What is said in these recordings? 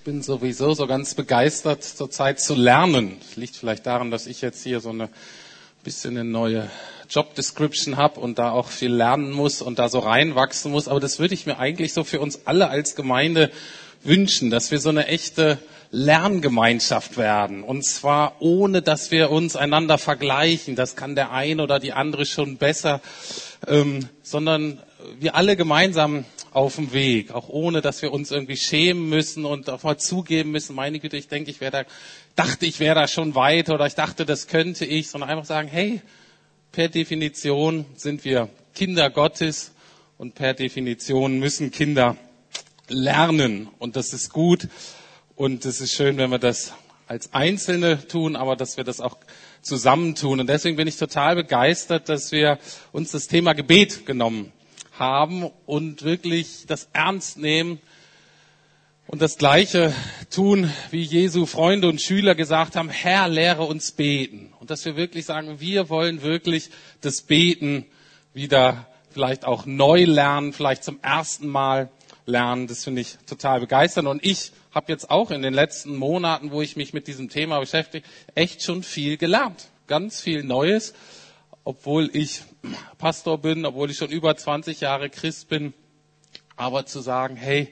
bin sowieso so ganz begeistert, zurzeit zu lernen. Das liegt vielleicht daran, dass ich jetzt hier so eine bisschen eine neue Job Description habe und da auch viel lernen muss und da so reinwachsen muss. Aber das würde ich mir eigentlich so für uns alle als Gemeinde wünschen, dass wir so eine echte Lerngemeinschaft werden. Und zwar ohne, dass wir uns einander vergleichen. Das kann der eine oder die andere schon besser, sondern wir alle gemeinsam auf dem Weg, auch ohne, dass wir uns irgendwie schämen müssen und auch mal zugeben müssen, meine Güte, ich denke, ich wäre da schon weiter oder ich dachte, das könnte ich, sondern einfach sagen, hey, per Definition sind wir Kinder Gottes und per Definition müssen Kinder lernen und das ist gut und es ist schön, wenn wir das als Einzelne tun, aber dass wir das auch zusammentun und deswegen bin ich total begeistert, dass wir uns das Thema Gebet genommen haben und wirklich das ernst nehmen und das Gleiche tun, wie Jesu Freunde und Schüler gesagt haben, Herr, lehre uns beten. Und dass wir wirklich sagen, wir wollen wirklich das Beten wieder vielleicht auch neu lernen, vielleicht zum ersten Mal lernen. Das finde ich total begeisternd. Und ich habe jetzt auch in den letzten Monaten, wo ich mich mit diesem Thema beschäftige, echt schon viel gelernt. Ganz viel Neues. Obwohl ich Pastor bin, obwohl ich schon über 20 Jahre Christ bin, aber zu sagen, hey,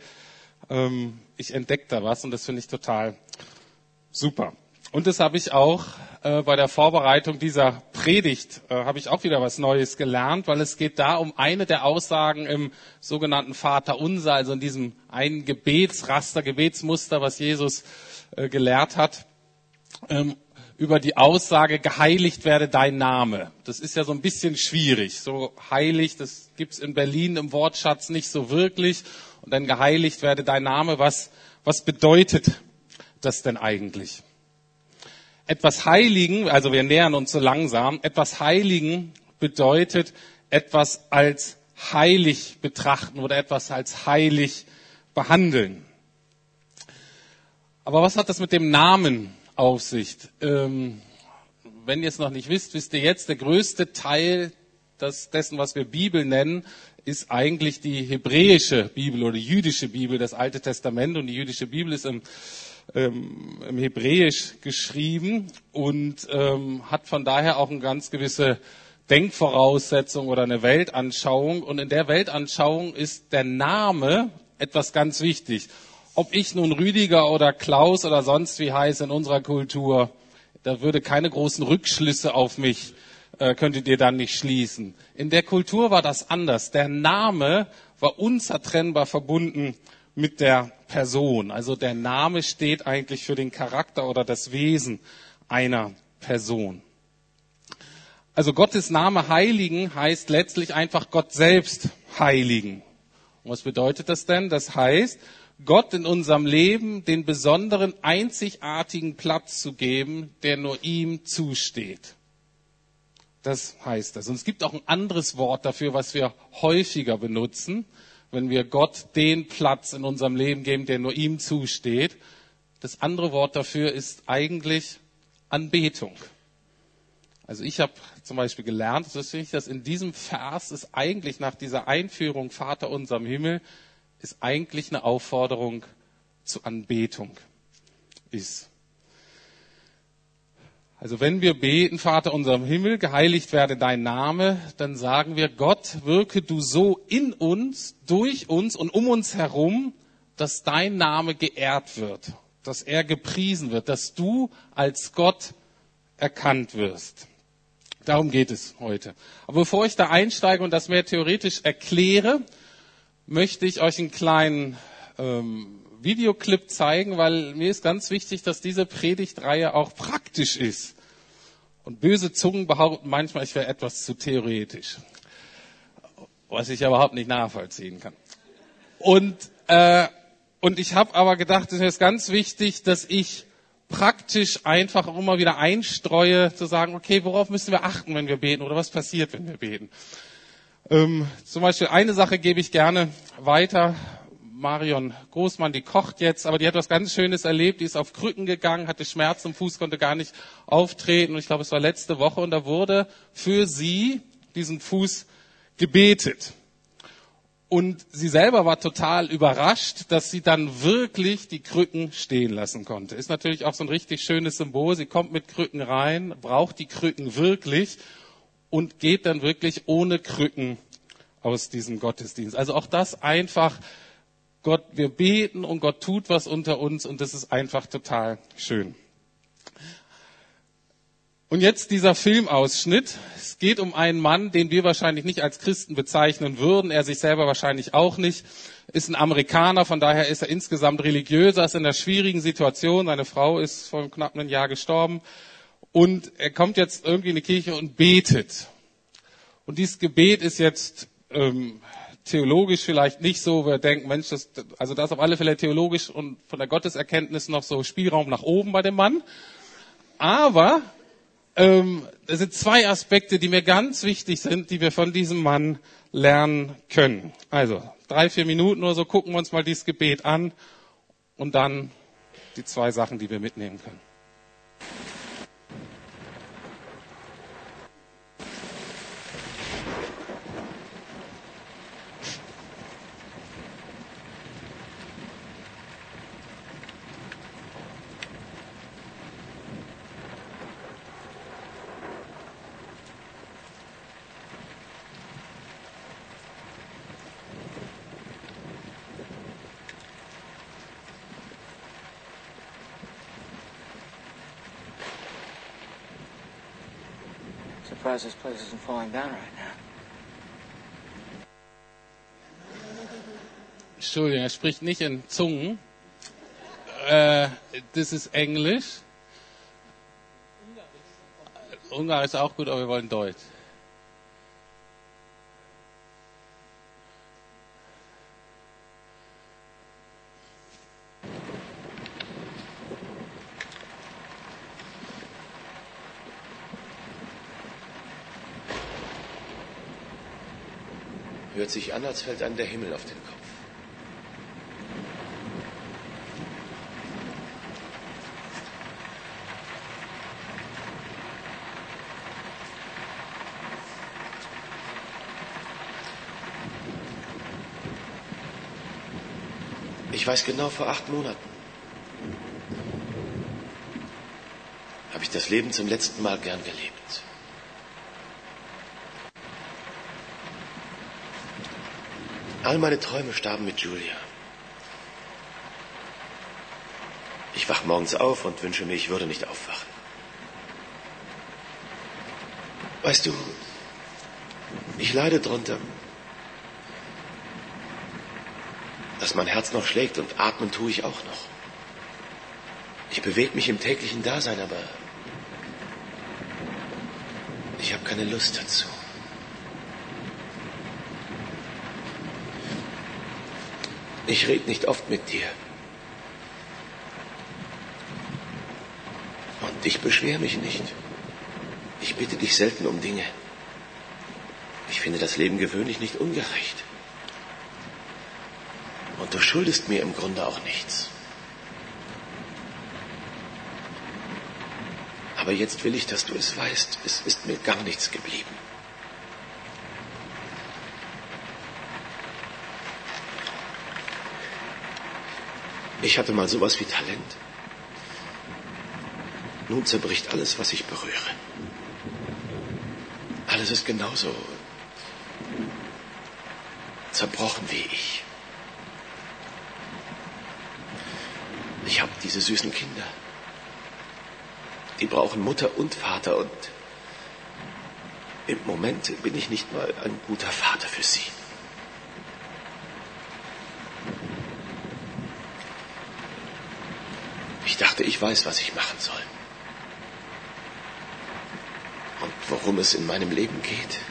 ich entdecke da was und das finde ich total super. Und das habe ich auch bei der Vorbereitung dieser Predigt, habe ich auch wieder was Neues gelernt, weil es geht da um eine der Aussagen im sogenannten Vaterunser, also in diesem einen Gebetsmuster, was Jesus gelehrt hat, über die Aussage, geheiligt werde dein Name. Das ist ja so ein bisschen schwierig. So heilig, das gibt's in Berlin im Wortschatz nicht so wirklich. Und dann geheiligt werde dein Name. Was bedeutet das denn eigentlich? Etwas Heiligen, also wir nähern uns so langsam, etwas Heiligen bedeutet etwas als heilig betrachten oder etwas als heilig behandeln. Aber was hat das mit dem Namen auf sich? Wenn ihr es noch nicht wisst, wisst ihr jetzt, der größte Teil dessen, was wir Bibel nennen, ist eigentlich die hebräische Bibel oder die jüdische Bibel, das Alte Testament. Und die jüdische Bibel ist im Hebräisch geschrieben und hat von daher auch eine ganz gewisse Denkvoraussetzung oder eine Weltanschauung. Und in der Weltanschauung ist der Name etwas ganz wichtig. Ob ich nun Rüdiger oder Klaus oder sonst wie heiße in unserer Kultur, da würde keine großen Rückschlüsse auf mich, könntet ihr dann nicht schließen. In der Kultur war das anders. Der Name war unzertrennbar verbunden mit der Person. Also der Name steht eigentlich für den Charakter oder das Wesen einer Person. Also Gottes Name heiligen heißt letztlich einfach Gott selbst heiligen. Und was bedeutet das denn? Das heißt, Gott in unserem Leben den besonderen, einzigartigen Platz zu geben, der nur ihm zusteht. Das heißt das. Und es gibt auch ein anderes Wort dafür, was wir häufiger benutzen, wenn wir Gott den Platz in unserem Leben geben, der nur ihm zusteht. Das andere Wort dafür ist eigentlich Anbetung. Also ich habe zum Beispiel gelernt, dass in diesem Vers ist eigentlich nach dieser Einführung Vater unser im Himmel, ist eigentlich eine Aufforderung zur Anbetung ist. Also wenn wir beten, Vater unser im Himmel, geheiligt werde dein Name, dann sagen wir, Gott, wirke du so in uns, durch uns und um uns herum, dass dein Name geehrt wird, dass er gepriesen wird, dass du als Gott erkannt wirst. Darum geht es heute. Aber bevor ich da einsteige und das mehr theoretisch erkläre, möchte ich euch einen kleinen Videoclip zeigen, weil mir ist ganz wichtig, dass diese Predigtreihe auch praktisch ist. Und böse Zungen behaupten manchmal, ich wäre etwas zu theoretisch, was ich überhaupt nicht nachvollziehen kann. Und ich habe aber gedacht, es ist ganz wichtig, dass ich praktisch einfach auch immer wieder einstreue, zu sagen, okay, worauf müssen wir achten, wenn wir beten oder was passiert, wenn wir beten. Zum Beispiel eine Sache gebe ich gerne weiter. Marion Großmann, die kocht jetzt, aber die hat was ganz Schönes erlebt. Die ist auf Krücken gegangen, hatte Schmerzen im Fuß, konnte gar nicht auftreten. Und ich glaube, es war letzte Woche und da wurde für sie diesen Fuß gebetet. Und sie selber war total überrascht, dass sie dann wirklich die Krücken stehen lassen konnte. Ist natürlich auch so ein richtig schönes Symbol. Sie kommt mit Krücken rein, braucht die Krücken wirklich und geht dann wirklich ohne Krücken aus diesem Gottesdienst. Also auch das einfach, Gott, wir beten und Gott tut was unter uns und das ist einfach total schön. Und jetzt dieser Filmausschnitt. Es geht um einen Mann, den wir wahrscheinlich nicht als Christen bezeichnen würden. Er sich selber wahrscheinlich auch nicht. Ist ein Amerikaner, von daher ist er insgesamt religiöser, ist in einer schwierigen Situation. Seine Frau ist vor knapp einem Jahr gestorben. Und er kommt jetzt irgendwie in die Kirche und betet. Und dieses Gebet ist jetzt theologisch vielleicht nicht so, wir denken, Mensch, das ist auf alle Fälle theologisch und von der Gotteserkenntnis noch so Spielraum nach oben bei dem Mann. Aber es sind zwei Aspekte, die mir ganz wichtig sind, die wir von diesem Mann lernen können. Also 3-4 Minuten oder so gucken wir uns mal dieses Gebet an und dann die zwei Sachen, die wir mitnehmen können. Surprised this place isn't falling down right now. Entschuldigung, er spricht nicht in Zungen. Das ist Englisch. Ungarisch ist auch gut, aber wir wollen Deutsch. Hört sich an, als fällt einem der Himmel auf den Kopf. Ich weiß genau, vor 8 Monaten habe ich das Leben zum letzten Mal gern gelebt. All meine Träume starben mit Julia. Ich wach morgens auf und wünsche mir, ich würde nicht aufwachen. Weißt du, ich leide drunter, dass mein Herz noch schlägt und atmen tue ich auch noch. Ich bewege mich im täglichen Dasein, aber ich habe keine Lust dazu. Ich rede nicht oft mit dir. Und ich beschwere mich nicht. Ich bitte dich selten um Dinge. Ich finde das Leben gewöhnlich nicht ungerecht. Und du schuldest mir im Grunde auch nichts. Aber jetzt will ich, dass du es weißt. Es ist mir gar nichts geblieben. Ich hatte mal sowas wie Talent. Nun zerbricht alles, was ich berühre. Alles ist genauso zerbrochen wie ich. Ich habe diese süßen Kinder. Die brauchen Mutter und Vater und im Moment bin ich nicht mal ein guter Vater für sie. Ich dachte, ich weiß, was ich machen soll. Und worum es in meinem Leben geht.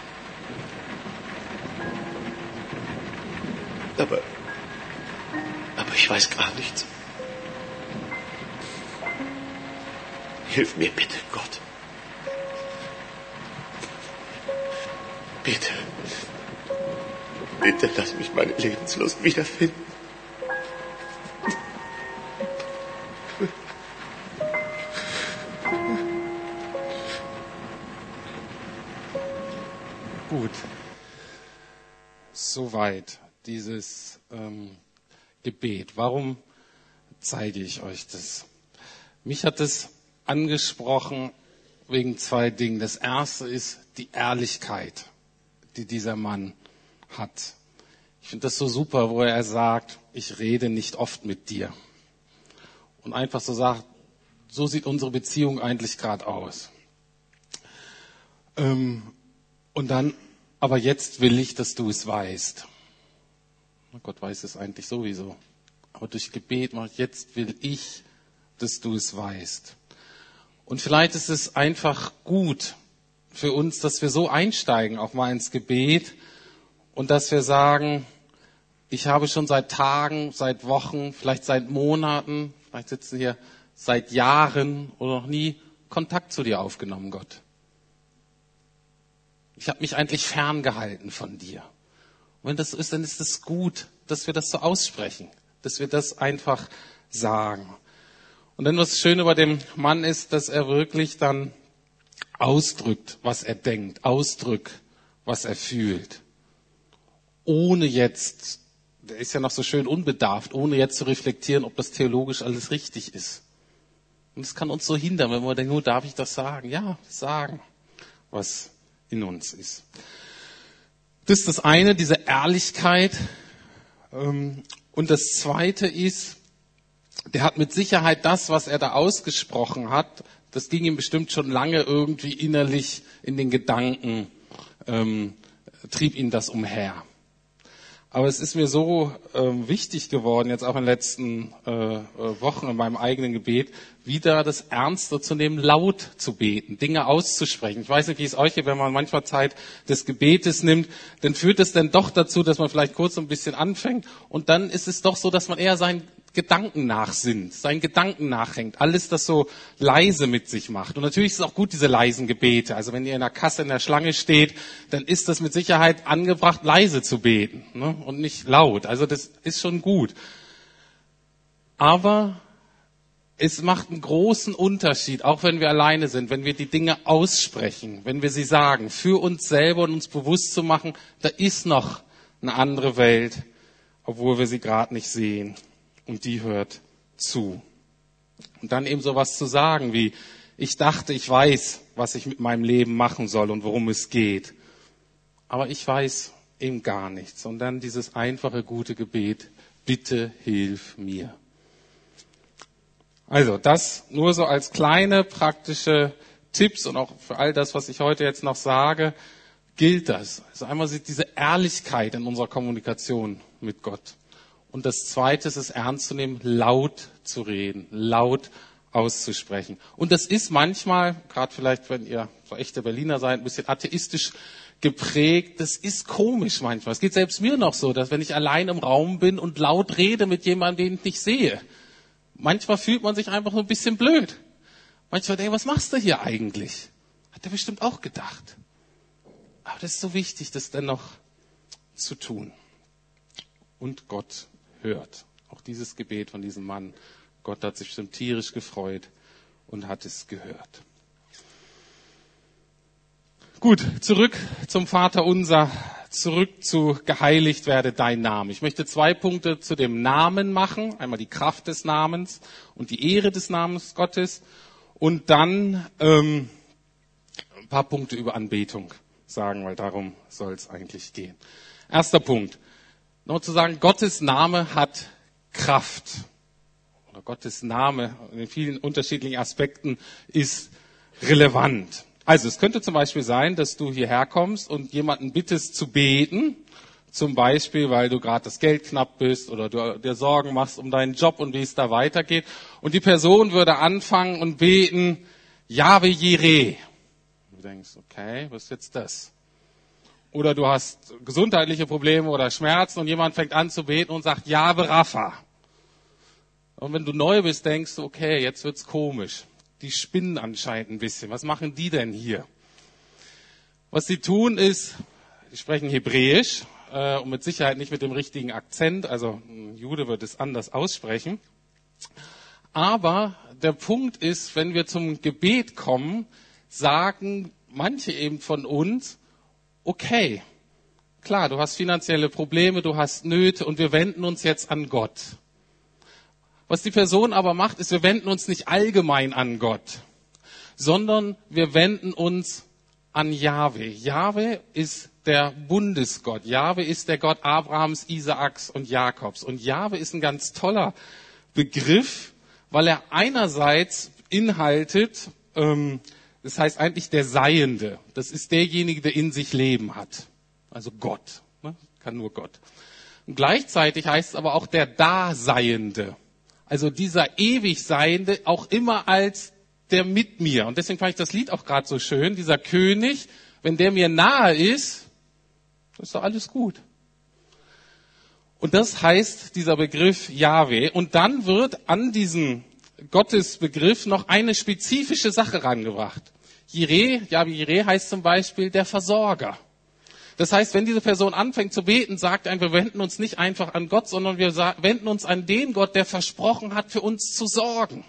Aber ich weiß gar nichts. Hilf mir bitte, Gott. Bitte. Bitte lass mich meine Lebenslust wiederfinden. Gut. Soweit dieses Gebet. Warum zeige ich euch das? Mich hat es angesprochen wegen 2 Dingen. Das erste ist die Ehrlichkeit, die dieser Mann hat. Ich finde das so super, wo er sagt, ich rede nicht oft mit dir. Und einfach so sagt, so sieht unsere Beziehung eigentlich gerade aus. Und dann, aber jetzt will ich, dass du es weißt. Gott weiß es eigentlich sowieso. Aber durch Gebet mache ich, jetzt will ich, dass du es weißt. Und vielleicht ist es einfach gut für uns, dass wir so einsteigen, auch mal ins Gebet und dass wir sagen, ich habe schon seit Tagen, seit Wochen, vielleicht seit Monaten, vielleicht sitzen hier seit Jahren oder noch nie Kontakt zu dir aufgenommen, Gott. Ich habe mich eigentlich ferngehalten von dir. Und wenn das so ist, dann ist es gut, dass wir das so aussprechen, dass wir das einfach sagen. Und dann was Schöne bei dem Mann ist, dass er wirklich dann ausdrückt, was er denkt, ausdrückt, was er fühlt. Ohne jetzt, der ist ja noch so schön unbedarft, ohne jetzt zu reflektieren, ob das theologisch alles richtig ist. Und das kann uns so hindern, wenn wir denken, nur darf ich das sagen? Ja, sagen, was in uns ist. Das ist das eine, diese Ehrlichkeit. Und das zweite ist, der hat mit Sicherheit das, was er da ausgesprochen hat, das ging ihm bestimmt schon lange irgendwie innerlich in den Gedanken, trieb ihn das umher. Aber es ist mir so wichtig geworden, jetzt auch in den letzten Wochen in meinem eigenen Gebet, wieder das Ernster zu nehmen, laut zu beten, Dinge auszusprechen. Ich weiß nicht, wie es euch geht, wenn man manchmal Zeit des Gebetes nimmt, dann führt es dann doch dazu, dass man vielleicht kurz so ein bisschen anfängt und dann ist es doch so, dass man eher seinen Gedanken nachsinnt, seinen Gedanken nachhängt, alles das so leise mit sich macht. Und natürlich ist es auch gut, diese leisen Gebete. Also wenn ihr in der Kasse in der Schlange steht, dann ist das mit Sicherheit angebracht, leise zu beten, ne? Und nicht laut. Also das ist schon gut. Aber es macht einen großen Unterschied, auch wenn wir alleine sind, wenn wir die Dinge aussprechen, wenn wir sie sagen, für uns selber und uns bewusst zu machen, da ist noch eine andere Welt, obwohl wir sie gerade nicht sehen. Und die hört zu. Und dann eben sowas zu sagen wie, ich dachte, ich weiß, was ich mit meinem Leben machen soll und worum es geht. Aber ich weiß eben gar nichts. Und dann dieses einfache, gute Gebet, bitte hilf mir. Also das nur so als kleine praktische Tipps und auch für all das, was ich heute jetzt noch sage, gilt das. Also einmal diese Ehrlichkeit in unserer Kommunikation mit Gott. Und das Zweite ist es ernst zu nehmen, laut zu reden, laut auszusprechen. Und das ist manchmal, gerade vielleicht, wenn ihr so echte Berliner seid, ein bisschen atheistisch geprägt, das ist komisch manchmal. Es geht selbst mir noch so, dass wenn ich allein im Raum bin und laut rede mit jemandem, den ich nicht sehe, manchmal fühlt man sich einfach so ein bisschen blöd. Manchmal denke ich, was machst du hier eigentlich? Hat er bestimmt auch gedacht. Aber das ist so wichtig, das dennoch zu tun. Und Gott hört. Auch dieses Gebet von diesem Mann. Gott hat sich bestimmt tierisch gefreut und hat es gehört. Gut, zurück zum Vaterunser, zurück zu geheiligt werde dein Name. Ich möchte 2 Punkte zu dem Namen machen. Einmal die Kraft des Namens und die Ehre des Namens Gottes. Und dann ein paar Punkte über Anbetung sagen, weil darum soll es eigentlich gehen. Erster Punkt. Noch zu sagen, Gottes Name hat Kraft. Oder Gottes Name in vielen unterschiedlichen Aspekten ist relevant. Also es könnte zum Beispiel sein, dass du hierher kommst und jemanden bittest zu beten. Zum Beispiel, weil du gerade das Geld knapp bist oder du dir Sorgen machst um deinen Job und wie es da weitergeht. Und die Person würde anfangen und beten, Jahwe Jireh. Du denkst, okay, was ist jetzt das? Oder du hast gesundheitliche Probleme oder Schmerzen und jemand fängt an zu beten und sagt, Jahwe Rapha. Und wenn du neu bist, denkst du, okay, jetzt wird's komisch. Die spinnen anscheinend ein bisschen. Was machen die denn hier? Was sie tun ist, sie sprechen Hebräisch und mit Sicherheit nicht mit dem richtigen Akzent. Also ein Jude wird es anders aussprechen. Aber der Punkt ist, wenn wir zum Gebet kommen, sagen manche eben von uns, okay, klar, du hast finanzielle Probleme, du hast Nöte und wir wenden uns jetzt an Gott. Was die Person aber macht, ist, wir wenden uns nicht allgemein an Gott, sondern wir wenden uns an Jahwe. Jahwe ist der Bundesgott. Jahwe ist der Gott Abrahams, Isaaks und Jakobs. Und Jahwe ist ein ganz toller Begriff, weil er einerseits beinhaltet, das heißt eigentlich der Seiende. Das ist derjenige, der in sich Leben hat. Also Gott. Ne? Kann nur Gott. Und gleichzeitig heißt es aber auch der Daseiende. Also dieser ewig Seiende auch immer als der mit mir. Und deswegen fand ich das Lied auch gerade so schön. Dieser König, wenn der mir nahe ist, ist doch alles gut. Und das heißt dieser Begriff Jahwe. Und dann wird an diesen Gottesbegriff noch eine spezifische Sache rangebracht. Jahwe Jireh heißt zum Beispiel der Versorger. Das heißt, wenn diese Person anfängt zu beten, sagt er, wir wenden uns nicht einfach an Gott, sondern wir wenden uns an den Gott, der versprochen hat, für uns zu sorgen.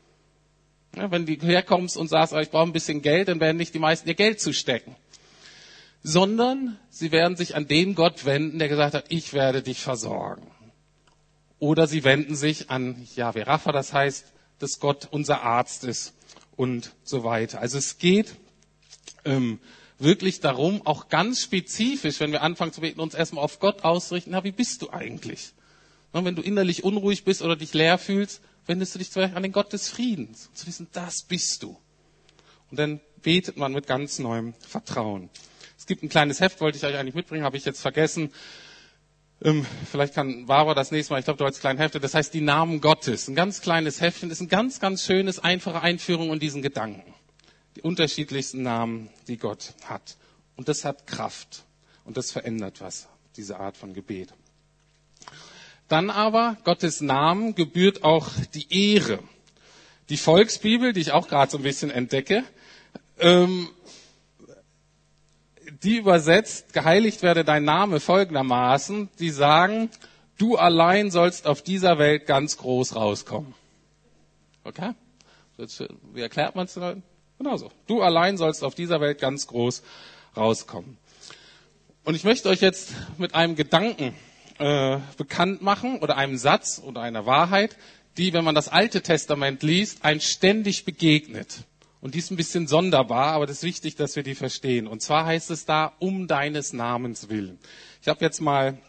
Ja, wenn du herkommst und sagst, ich brauche ein bisschen Geld, dann werden nicht die meisten ihr Geld zustecken. Sondern sie werden sich an den Gott wenden, der gesagt hat, ich werde dich versorgen. Oder sie wenden sich an Jahwe Rapha, das heißt, dass Gott unser Arzt ist und so weiter. Also es geht wirklich darum, auch ganz spezifisch, wenn wir anfangen zu beten, uns erstmal auf Gott ausrichten, wie bist du eigentlich? Und wenn du innerlich unruhig bist oder dich leer fühlst, wendest du dich zum Beispiel an den Gott des Friedens, um zu wissen, das bist du. Und dann betet man mit ganz neuem Vertrauen. Es gibt ein kleines Heft, wollte ich euch eigentlich mitbringen, habe ich jetzt vergessen. Vielleicht kann Barbara das nächste Mal, ich glaube, du hast kleine Hefte, das heißt die Namen Gottes. Ein ganz kleines Heftchen, ist ein ganz, ganz schönes, einfache Einführung in diesen Gedanken. Die unterschiedlichsten Namen, die Gott hat. Und das hat Kraft. Und das verändert was, diese Art von Gebet. Dann aber, Gottes Namen gebührt auch die Ehre. Die Volksbibel, die ich auch gerade so ein bisschen entdecke, die übersetzt, geheiligt werde dein Name folgendermaßen, die sagen, du allein sollst auf dieser Welt ganz groß rauskommen. Okay? Wie erklärt man es den Leuten? Genauso. Du allein sollst auf dieser Welt ganz groß rauskommen. Und ich möchte euch jetzt mit einem Gedanken bekannt machen oder einem Satz oder einer Wahrheit, die, wenn man das Alte Testament liest, einem ständig begegnet. Und die ist ein bisschen sonderbar, aber das ist wichtig, dass wir die verstehen. Und zwar heißt es da, um deines Namens willen. Ich habe jetzt mal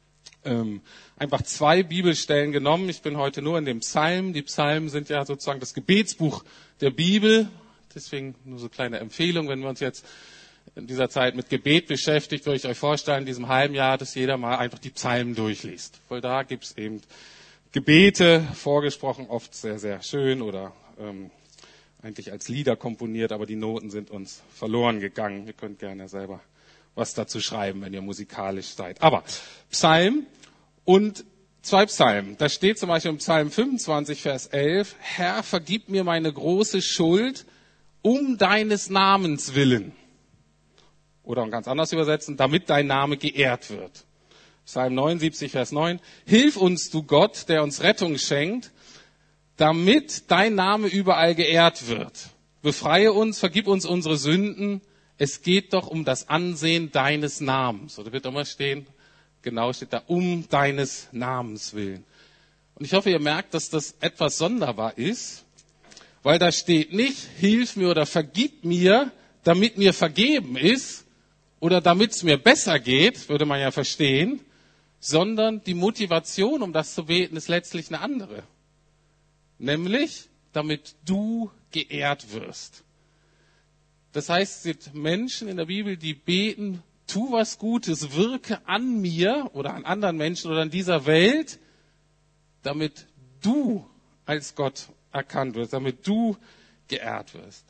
einfach 2 Bibelstellen genommen. Ich bin heute nur in dem Psalm. Die Psalmen sind ja sozusagen das Gebetsbuch der Bibel. Deswegen nur so kleine Empfehlung, wenn wir uns jetzt in dieser Zeit mit Gebet beschäftigt, würde ich euch vorstellen, in diesem halben Jahr, dass jeder mal einfach die Psalmen durchliest. Weil da gibt es eben Gebete, vorgesprochen, oft sehr, sehr schön oder eigentlich als Lieder komponiert, aber die Noten sind uns verloren gegangen. Ihr könnt gerne selber was dazu schreiben, wenn ihr musikalisch seid. Aber Psalm und 2 Psalmen. Da steht zum Beispiel im Psalm 25, Vers 11, Herr, vergib mir meine große Schuld um deines Namens willen. Oder ganz anders übersetzen, damit dein Name geehrt wird. Psalm 79, Vers 9. Hilf uns, du Gott, der uns Rettung schenkt, damit dein Name überall geehrt wird. Befreie uns, vergib uns unsere Sünden. Es geht doch um das Ansehen deines Namens. Oder wird immer stehen, genau steht da, um deines Namens willen. Und ich hoffe, ihr merkt, dass das etwas sonderbar ist, weil da steht nicht, hilf mir oder vergib mir, damit mir vergeben ist, oder damit es mir besser geht, würde man ja verstehen, sondern die Motivation, um das zu beten, ist letztlich eine andere. Nämlich, damit du geehrt wirst. Das heißt, es sind Menschen in der Bibel, die beten, tu was Gutes, wirke an mir oder an anderen Menschen oder an dieser Welt, damit du als Gott erkannt wirst, damit du geehrt wirst.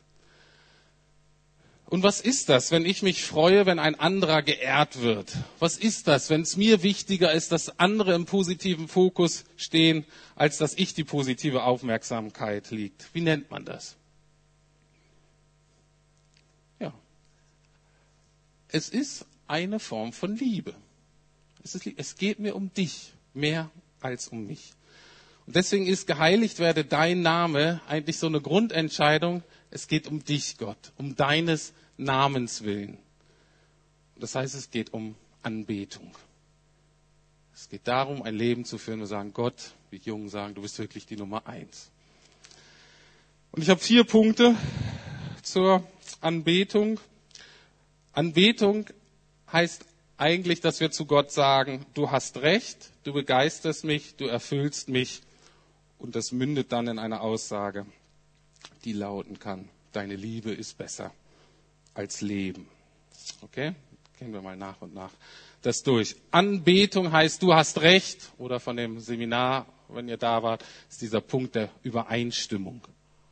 Und was ist das, wenn ich mich freue, wenn ein anderer geehrt wird? Was ist das, wenn es mir wichtiger ist, dass andere im positiven Fokus stehen, als dass ich die positive Aufmerksamkeit liegt? Wie nennt man das? Ja. Es ist eine Form von Liebe. Es geht mir um dich mehr als um mich. Und deswegen ist geheiligt werde dein Name eigentlich so eine Grundentscheidung. Es geht um dich, Gott, um deines Namens willen. Das heißt, es geht um Anbetung. Es geht darum, ein Leben zu führen. Wir sagen, Gott, wie Jungen sagen, du bist wirklich die Nummer 1. Und ich habe 4 Punkte zur Anbetung. Anbetung heißt eigentlich, dass wir zu Gott sagen, du hast recht, du begeisterst mich, du erfüllst mich. Und das mündet dann in eine Aussage, die lauten kann, deine Liebe ist besser als Leben. Okay? Gehen wir mal nach und nach das durch. Anbetung heißt, du hast recht. Oder von dem Seminar, wenn ihr da wart, ist dieser Punkt der Übereinstimmung.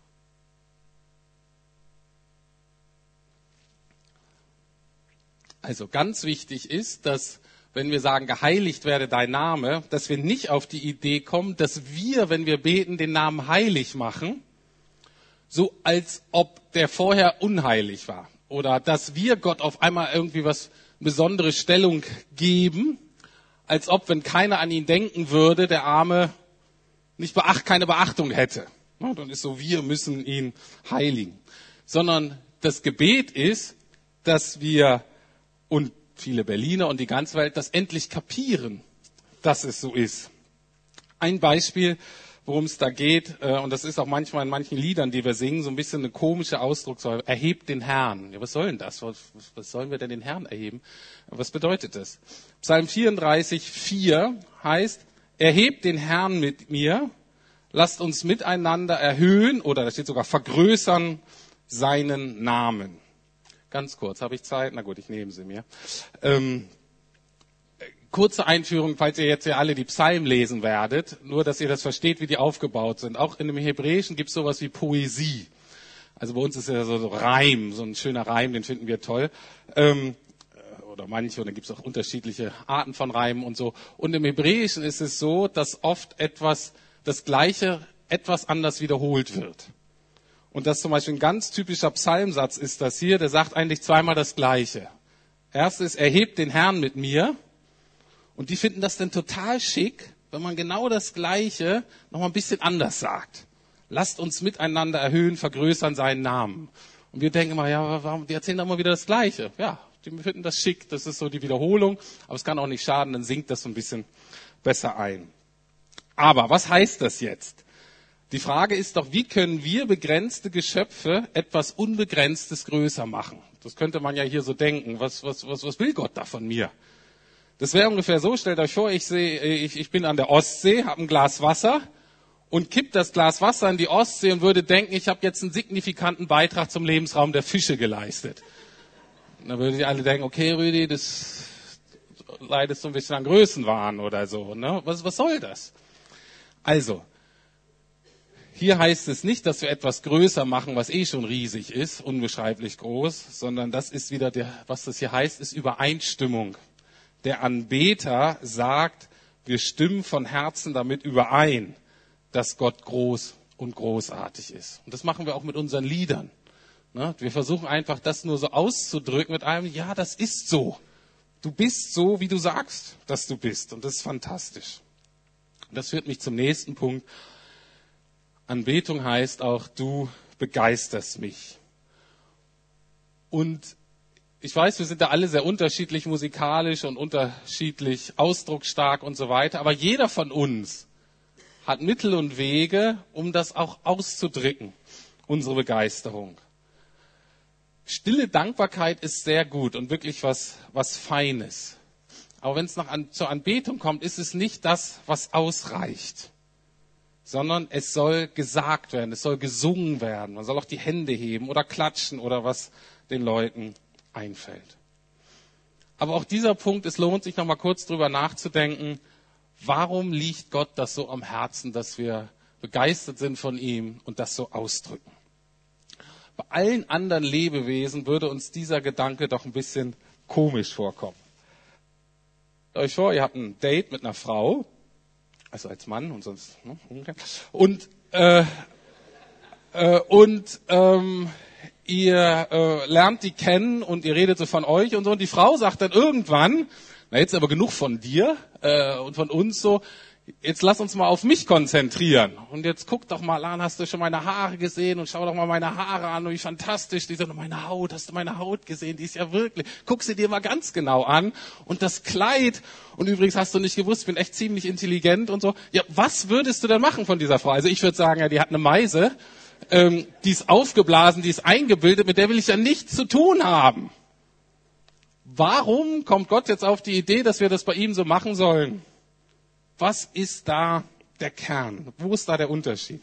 Also ganz wichtig ist, dass wenn wir sagen, geheiligt werde dein Name, dass wir nicht auf die Idee kommen, dass wir, wenn wir beten, den Namen heilig machen, so als ob der vorher unheilig war. Oder dass wir Gott auf einmal irgendwie was besondere Stellung geben, als ob, wenn keiner an ihn denken würde, der Arme keine Beachtung hätte. Dann ist so, wir müssen ihn heiligen. Sondern das Gebet ist, dass wir und viele Berliner und die ganze Welt das endlich kapieren, dass es so ist. Ein Beispiel, worum es da geht, und das ist auch manchmal in manchen Liedern, die wir singen, so ein bisschen eine komische Ausdrucksweise. Erhebt den Herrn. Ja, was soll denn das? Was sollen wir denn den Herrn erheben? Was bedeutet das? Psalm 34,4 heißt, erhebt den Herrn mit mir, lasst uns miteinander erhöhen, oder da steht sogar vergrößern, seinen Namen. Ganz kurz, habe ich Zeit? Na gut, ich nehme sie mir. Kurze Einführung, falls ihr jetzt ja alle die Psalmen lesen werdet, nur dass ihr das versteht, wie die aufgebaut sind. Auch in dem Hebräischen gibt es sowas wie Poesie. Also bei uns ist ja so Reim, so ein schöner Reim, den finden wir toll. Oder manche, und dann gibt es auch unterschiedliche Arten von Reimen und so. Und im Hebräischen ist es so, dass oft das Gleiche etwas anders wiederholt wird. Und das zum Beispiel ein ganz typischer Psalmsatz ist das hier, der sagt eigentlich zweimal das Gleiche. Erst ist, erhebt den Herrn mit mir. Und die finden das dann total schick, wenn man genau das Gleiche noch mal ein bisschen anders sagt. Lasst uns miteinander erhöhen, vergrößern seinen Namen. Und wir denken immer, ja, warum, die erzählen doch immer wieder das Gleiche. Ja, die finden das schick, das ist so die Wiederholung. Aber es kann auch nicht schaden, dann singt das so ein bisschen besser ein. Aber was heißt das jetzt? Die Frage ist doch, wie können wir begrenzte Geschöpfe etwas Unbegrenztes größer machen? Das könnte man ja hier so denken. Was will Gott da von mir? Das wäre ungefähr so, stellt euch vor, ich bin an der Ostsee, habe ein Glas Wasser und kipp das Glas Wasser in die Ostsee und würde denken, ich habe jetzt einen signifikanten Beitrag zum Lebensraum der Fische geleistet. Und dann würden die alle denken, okay Rüdi, das leidest so ein bisschen an Größenwahn oder so. Ne? Was soll das? Also, hier heißt es nicht, dass wir etwas größer machen, was eh schon riesig ist, unbeschreiblich groß, sondern das ist wieder was das hier heißt, ist Übereinstimmung. Der Anbeter sagt, wir stimmen von Herzen damit überein, dass Gott groß und großartig ist. Und das machen wir auch mit unseren Liedern. Wir versuchen einfach, das nur so auszudrücken mit einem, ja, das ist so. Du bist so, wie du sagst, dass du bist. Und das ist fantastisch. Und das führt mich zum nächsten Punkt. Anbetung heißt auch, du begeisterst mich. Und ich weiß, wir sind da alle sehr unterschiedlich musikalisch und unterschiedlich ausdrucksstark und so weiter. Aber jeder von uns hat Mittel und Wege, um das auch auszudrücken, unsere Begeisterung. Stille Dankbarkeit ist sehr gut und wirklich was Feines. Aber wenn es zur Anbetung kommt, ist es nicht das, was ausreicht, sondern es soll gesagt werden, es soll gesungen werden. Man soll auch die Hände heben oder klatschen oder was den Leuten einfällt. Aber auch dieser Punkt, es lohnt sich noch mal kurz drüber nachzudenken, warum liegt Gott das so am Herzen, dass wir begeistert sind von ihm und das so ausdrücken. Bei allen anderen Lebewesen würde uns dieser Gedanke doch ein bisschen komisch vorkommen. Stellt euch vor, ihr habt ein Date mit einer Frau, also als Mann und sonst umgekehrt, und ihr lernt die kennen und ihr redet so von euch und so. Und die Frau sagt dann irgendwann, na jetzt aber genug von dir und von uns so, jetzt lass uns mal auf mich konzentrieren. Und jetzt guck doch mal an, hast du schon meine Haare gesehen? Und schau doch mal meine Haare an, wie fantastisch die sind. Und meine Haut, hast du meine Haut gesehen? Die ist ja wirklich, guck sie dir mal ganz genau an. Und das Kleid, und übrigens hast du nicht gewusst, ich bin echt ziemlich intelligent und so. Ja, was würdest du denn machen von dieser Frau? Also ich würde sagen, ja, die hat eine Meise, die ist aufgeblasen, die ist eingebildet, mit der will ich ja nichts zu tun haben. Warum kommt Gott jetzt auf die Idee, dass wir das bei ihm so machen sollen? Was ist da der Kern? Wo ist da der Unterschied?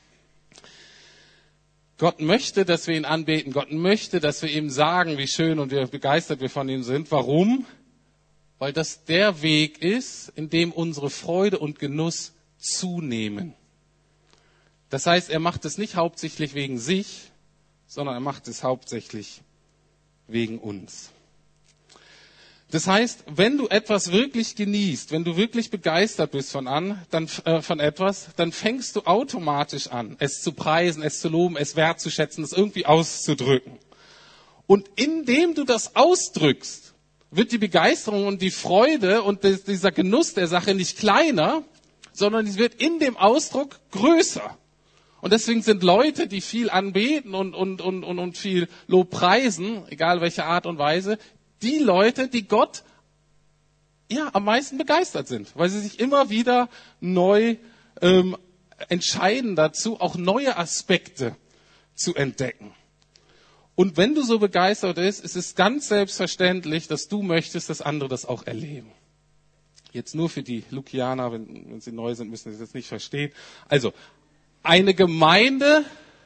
Gott möchte, dass wir ihn anbeten. Gott möchte, dass wir ihm sagen, wie schön und wie begeistert wir von ihm sind. Warum? Weil das der Weg ist, in dem unsere Freude und Genuss zunehmen. Das heißt, er macht es nicht hauptsächlich wegen sich, sondern er macht es hauptsächlich wegen uns. Das heißt, wenn du etwas wirklich genießt, wenn du wirklich begeistert bist von etwas, dann fängst du automatisch an, es zu preisen, es zu loben, es wertzuschätzen, es irgendwie auszudrücken. Und indem du das ausdrückst, wird die Begeisterung und die Freude und dieser Genuss der Sache nicht kleiner, sondern es wird in dem Ausdruck größer. Und deswegen sind Leute, die viel anbeten und viel Lob preisen, egal welche Art und Weise, die Leute, die Gott am meisten begeistert sind, weil sie sich immer wieder neu entscheiden dazu, auch neue Aspekte zu entdecken. Und wenn du so begeistert bist, ist es ganz selbstverständlich, dass du möchtest, dass andere das auch erleben. Jetzt nur für die Lukianer, wenn sie neu sind, müssen sie das jetzt nicht verstehen. Also, eine Gemeinde,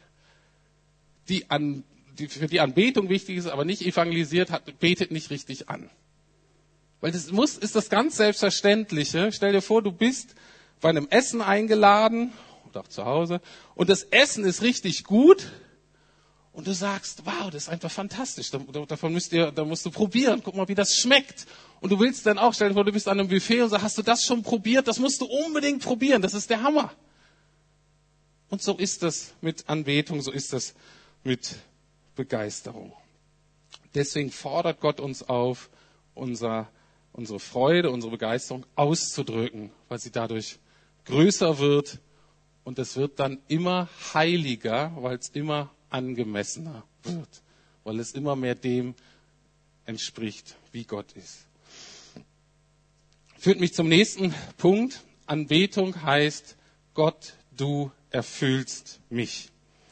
für die Anbetung wichtig ist, aber nicht evangelisiert hat, betet nicht richtig an. Weil das ist das ganz Selbstverständliche. Stell dir vor, du bist bei einem Essen eingeladen, oder auch zu Hause, und das Essen ist richtig gut, und du sagst, wow, das ist einfach fantastisch, da musst du probieren, guck mal, wie das schmeckt. Und du willst dann auch, stell dir vor, du bist an einem Buffet und sagst, hast du das schon probiert? Das musst du unbedingt probieren, das ist der Hammer. Und so ist das mit Anbetung, so ist das mit Begeisterung. Deswegen fordert Gott uns auf, unsere Freude, unsere Begeisterung auszudrücken, weil sie dadurch größer wird und es wird dann immer heiliger, weil es immer angemessener wird, weil es immer mehr dem entspricht, wie Gott ist. Führt mich zum nächsten Punkt. Anbetung heißt, Gott, du erfüllst mich.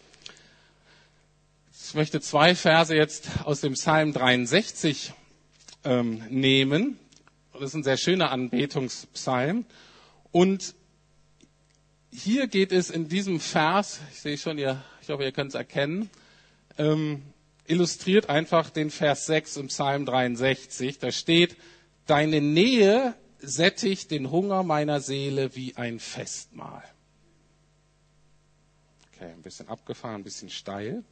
Ich möchte 2 Verse jetzt aus dem Psalm 63 nehmen. Das ist ein sehr schöner Anbetungspsalm. Und hier geht es in diesem Vers, ich sehe schon, ich hoffe, ihr könnt es erkennen, illustriert einfach den Vers 6 im Psalm 63. Da steht, deine Nähe sättigt den Hunger meiner Seele wie ein Festmahl. Okay, ein bisschen abgefahren, ein bisschen steil.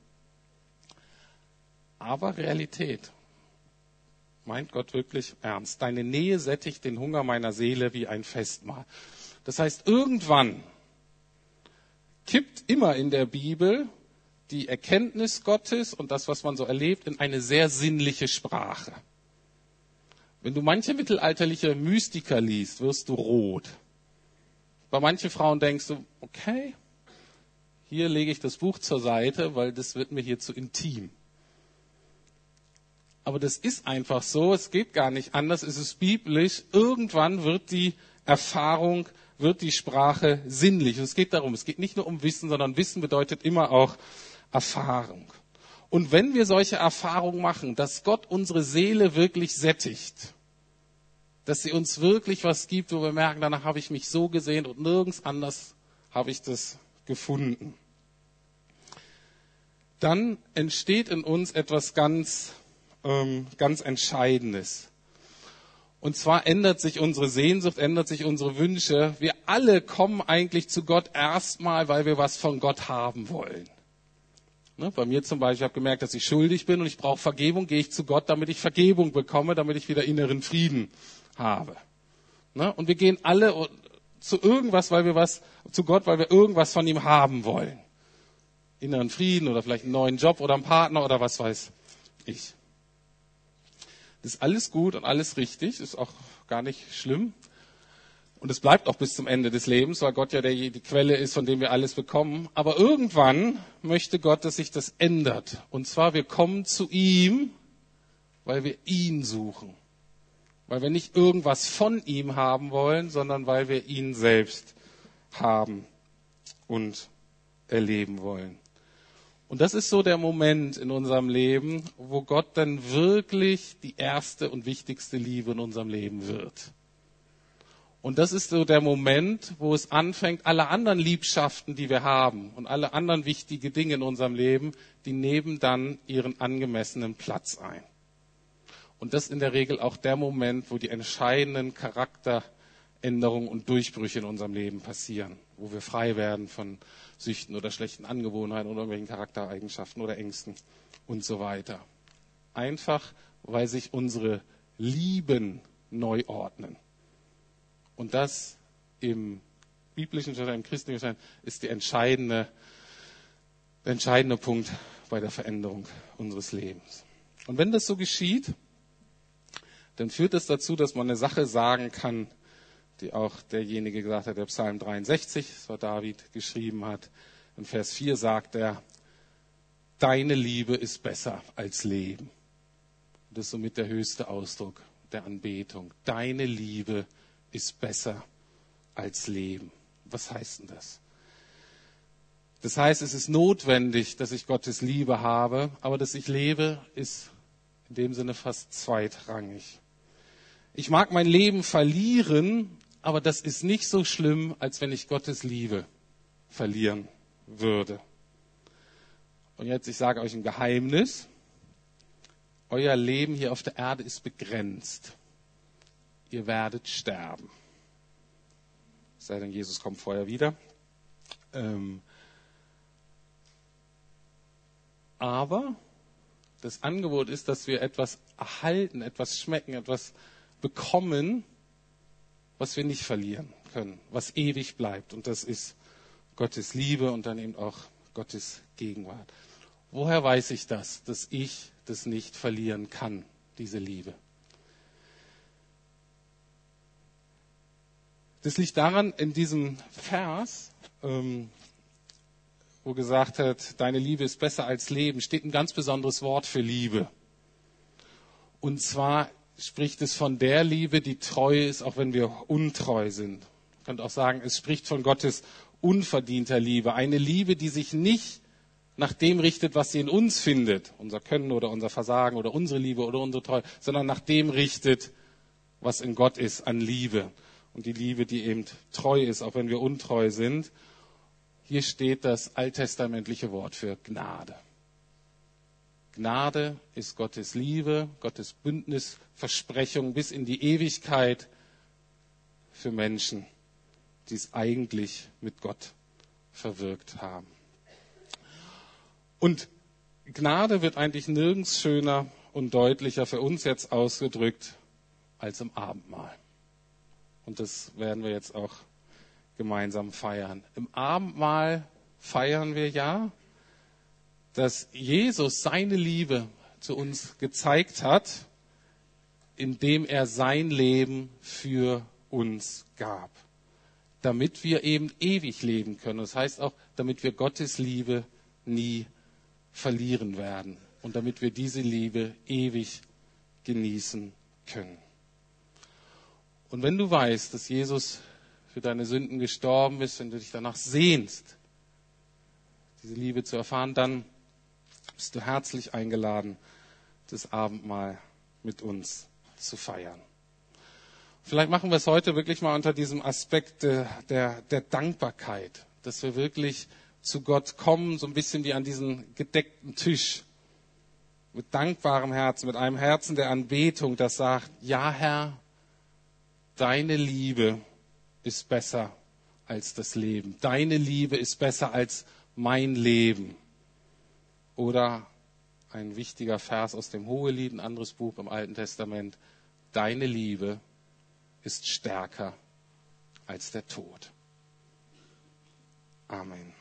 Aber Realität. Meint Gott wirklich ernst. Deine Nähe sättigt den Hunger meiner Seele wie ein Festmahl. Das heißt, irgendwann kippt immer in der Bibel die Erkenntnis Gottes und das, was man so erlebt, in eine sehr sinnliche Sprache. Wenn du manche mittelalterliche Mystiker liest, wirst du rot. Bei manchen Frauen denkst du, okay, hier lege ich das Buch zur Seite, weil das wird mir hier zu intim. Aber das ist einfach so, es geht gar nicht anders, es ist biblisch. Irgendwann wird die Erfahrung, wird die Sprache sinnlich. Und es geht darum, es geht nicht nur um Wissen, sondern Wissen bedeutet immer auch Erfahrung. Und wenn wir solche Erfahrungen machen, dass Gott unsere Seele wirklich sättigt, dass sie uns wirklich was gibt, wo wir merken, danach habe ich mich so gesehnt und nirgends anders habe ich das gefunden, dann entsteht in uns etwas ganz Entscheidendes. Und zwar ändert sich unsere Sehnsucht, ändert sich unsere Wünsche. Wir alle kommen eigentlich zu Gott erstmal, weil wir was von Gott haben wollen. Ne, bei mir zum Beispiel, ich habe gemerkt, dass ich schuldig bin und ich brauche Vergebung, gehe ich zu Gott, damit ich Vergebung bekomme, damit ich wieder inneren Frieden habe. Ne, und wir gehen alle zu irgendwas, zu Gott, weil wir irgendwas von ihm haben wollen. Inneren Frieden oder vielleicht einen neuen Job oder einen Partner oder was weiß ich. Das ist alles gut und alles richtig, ist auch gar nicht schlimm. Und es bleibt auch bis zum Ende des Lebens, weil Gott ja die Quelle ist, von dem wir alles bekommen. Aber irgendwann möchte Gott, dass sich das ändert. Und zwar, wir kommen zu ihm, weil wir ihn suchen. Weil wir nicht irgendwas von ihm haben wollen, sondern weil wir ihn selbst haben und erleben wollen. Und das ist so der Moment in unserem Leben, wo Gott dann wirklich die erste und wichtigste Liebe in unserem Leben wird. Und das ist so der Moment, wo es anfängt, alle anderen Liebschaften, die wir haben und alle anderen wichtigen Dinge in unserem Leben, die nehmen dann ihren angemessenen Platz ein. Und das ist in der Regel auch der Moment, wo die entscheidenden Charakteränderungen und Durchbrüche in unserem Leben passieren, wo wir frei werden von Süchten oder schlechten Angewohnheiten oder irgendwelchen Charaktereigenschaften oder Ängsten und so weiter. Einfach, weil sich unsere Lieben neu ordnen. Und das im biblischen oder im christlichen Schein ist der entscheidende Punkt bei der Veränderung unseres Lebens. Und wenn das so geschieht, dann führt das dazu, dass man eine Sache sagen kann, die auch derjenige gesagt hat, der Psalm 63, das war David, geschrieben hat. In Vers 4 sagt er, deine Liebe ist besser als Leben. Das ist somit der höchste Ausdruck der Anbetung. Deine Liebe ist besser als Leben. Was heißt denn das? Das heißt, es ist notwendig, dass ich Gottes Liebe habe, aber dass ich lebe, ist in dem Sinne fast zweitrangig. Ich mag mein Leben verlieren, aber das ist nicht so schlimm, als wenn ich Gottes Liebe verlieren würde. Und jetzt, ich sage euch ein Geheimnis. Euer Leben hier auf der Erde ist begrenzt. Ihr werdet sterben. Es sei denn, Jesus kommt vorher wieder. Aber das Angebot ist, dass wir etwas erhalten, etwas schmecken, etwas bekommen, was wir nicht verlieren können, was ewig bleibt. Und das ist Gottes Liebe und dann eben auch Gottes Gegenwart. Woher weiß ich das, dass ich das nicht verlieren kann, diese Liebe? Das liegt daran, in diesem Vers, wo gesagt hat, deine Liebe ist besser als Leben, steht ein ganz besonderes Wort für Liebe. Und zwar spricht es von der Liebe, die treu ist, auch wenn wir untreu sind. Man könnte auch sagen, es spricht von Gottes unverdienter Liebe. Eine Liebe, die sich nicht nach dem richtet, was sie in uns findet, unser Können oder unser Versagen oder unsere Liebe oder unsere Treue, sondern nach dem richtet, was in Gott ist an Liebe. Und die Liebe, die eben treu ist, auch wenn wir untreu sind. Hier steht das alttestamentliche Wort für Gnade. Gnade ist Gottes Liebe, Gottes Bündnisversprechung bis in die Ewigkeit für Menschen, die es eigentlich mit Gott verwirkt haben. Und Gnade wird eigentlich nirgends schöner und deutlicher für uns jetzt ausgedrückt als im Abendmahl. Und das werden wir jetzt auch gemeinsam feiern. Im Abendmahl feiern wir ja, dass Jesus seine Liebe zu uns gezeigt hat, indem er sein Leben für uns gab. Damit wir eben ewig leben können. Das heißt auch, damit wir Gottes Liebe nie verlieren werden. Und damit wir diese Liebe ewig genießen können. Und wenn du weißt, dass Jesus für deine Sünden gestorben ist, wenn du dich danach sehnst, diese Liebe zu erfahren, dann bist du herzlich eingeladen, das Abendmahl mit uns zu feiern. Vielleicht machen wir es heute wirklich mal unter diesem Aspekt der Dankbarkeit, dass wir wirklich zu Gott kommen, so ein bisschen wie an diesen gedeckten Tisch, mit dankbarem Herzen, mit einem Herzen der Anbetung, das sagt, ja Herr, deine Liebe ist besser als das Leben. Deine Liebe ist besser als mein Leben. Oder ein wichtiger Vers aus dem Hohelied, ein anderes Buch im Alten Testament. Deine Liebe ist stärker als der Tod. Amen.